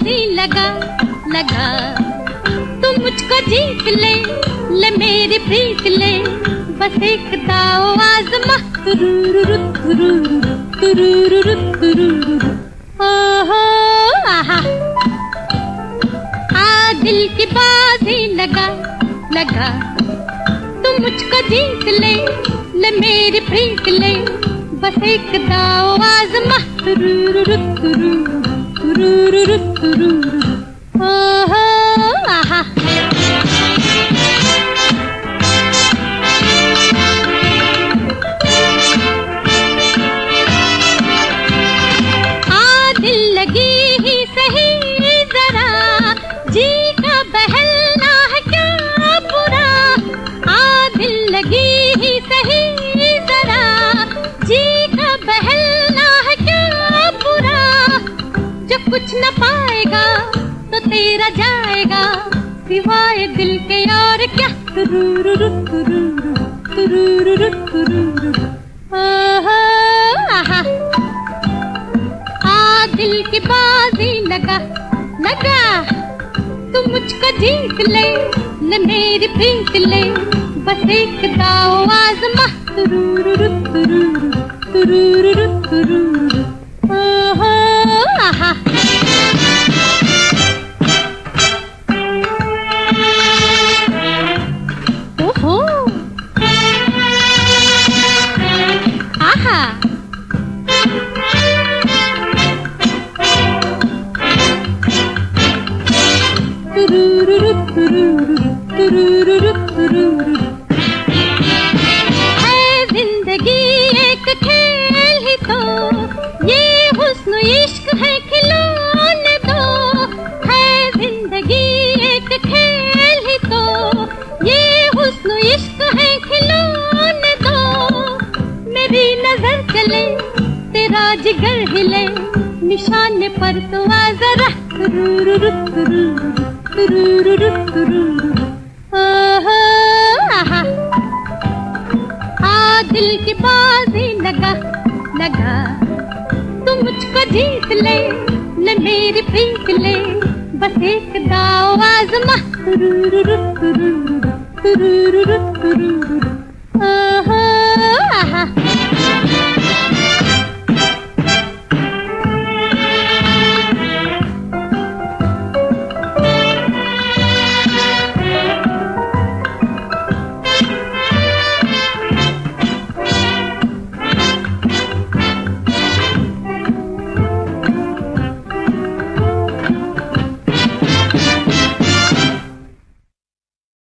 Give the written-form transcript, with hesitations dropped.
बाजी लगा लगा, तू मुझको जीत ले, ले मेरी प्रीत ले, बस एक दाव आज़मा। तुरुरुरु तुरुरुरु तुरुरुरु तुरुरुरु, ओहो आहा। आ दिल की बाजी लगा लगा, तू मुझको जीत ले, ले मेरी प्रीत ले, बस एक दाव आज़मा। तुरुरुरु तुरुरुरु तुरुरुरु तुरुरुरु, ओहो आहा। आ दिल लगी ही सही जरा, जी का बहलना है क्या बुरा। आ दिल लगी ही सही जरा, जी का बहलना है क्या बुरा। जो कुछ न पाएगा तो तेरा जाएगा, सिवाय दिल के और क्या। तुरुरुरु तुरुरुरु तुरुरुरु तुरुरुरु, ओहो आहा। आ दिल की बाजी लगा लगा, तू मुझको जीत ले, ले मेरी प्रीत ले, बस एक दाव आज़मा। तुरुरुरु तुरुरुरु तुरुरुरु तुरुरुरु, ओहो आहा। ओहो आहा। तुरुरुरु तुरुरुरु तुरुरुरु तुरुरुरु, है जिंदगी एक खेल ही तो, ये हुस्न इश्क है खिलौने दो। है जिंदगी एक खेल ही तो, ये हुस्न इश्क है खिलौने दो। मेरी नजर चले तेरा जिगर हिले, निशाने पर तो आ जरा। तुरुरुरु तुरुरुरु तुरुरुरु तुरुरुरु, ओहो आहा। आ दिल की बाजी लगा लगा, तू मुझको जीत ले, ले मेरी प्रीत ले, बस एक दाव आज़मा। तुरुरुरु